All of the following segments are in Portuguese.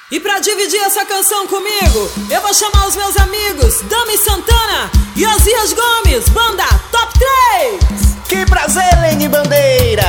E pra dividir essa canção comigo, eu vou chamar os meus amigos Dami Santana e Osias Gomes, banda Top 3. Que prazer, Lene Bandeira.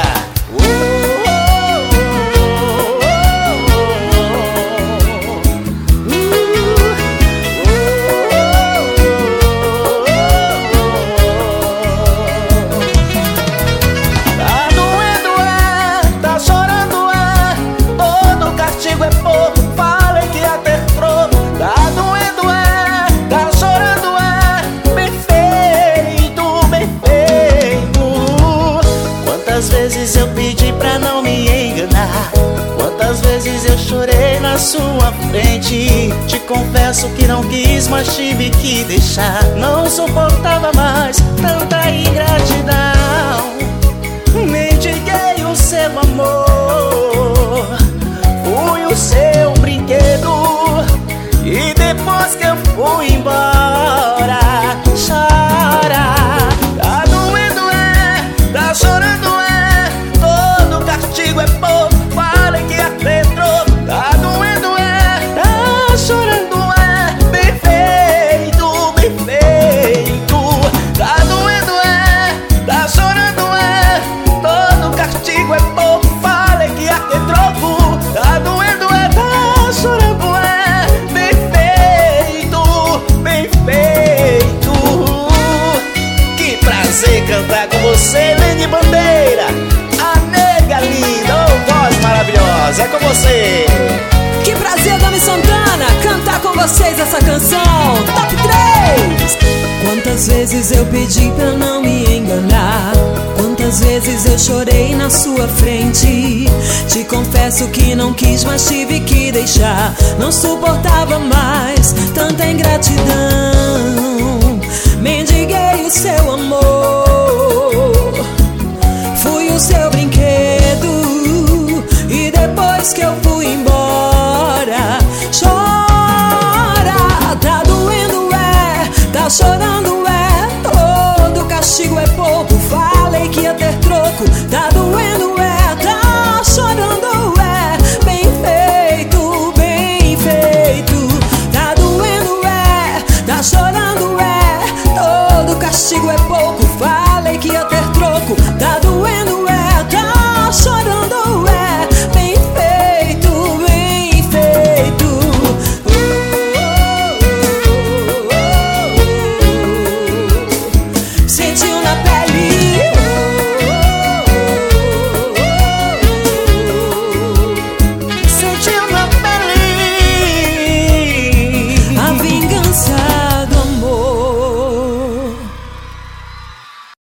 Tá doendo, tá chorando, todo castigo é pouco. Falei que ia ter troco. Tá doendo, tá chorando, bem feito, bem feito. Quantas vezes eu pedi pra não me enganar, quantas vezes eu chorei na sua frente. Te confesso que não quis, mas tive que deixar. Não suportava mais tanta ingratidão. Mendiguei o seu amor, fui o seu brinquedo. E depois que eu fui embora, chora. Tá doendo, tá chorando, todo castigo é pouco. Falei que ia ter troco. Tá doendo, tá chorando, bem feito, bem feito. Tá doendo, tá chorando, todo castigo é pouco. Falei que ia ter troco. Tá doendo, tá chorando, bem feito, bem feito. Que prazer cantar com você, Lene Bandeira, a nega linda, oh, voz maravilhosa, é com você. Que prazer, Dami Santana, cantar com vocês essa canção Top 3. Quantas vezes eu pedi pra não me enganar, quantas vezes eu chorei na sua frente. Te confesso que não quis, mas tive que deixar. Não suportava mais tanta ingratidão. Mendiguei o seu amor,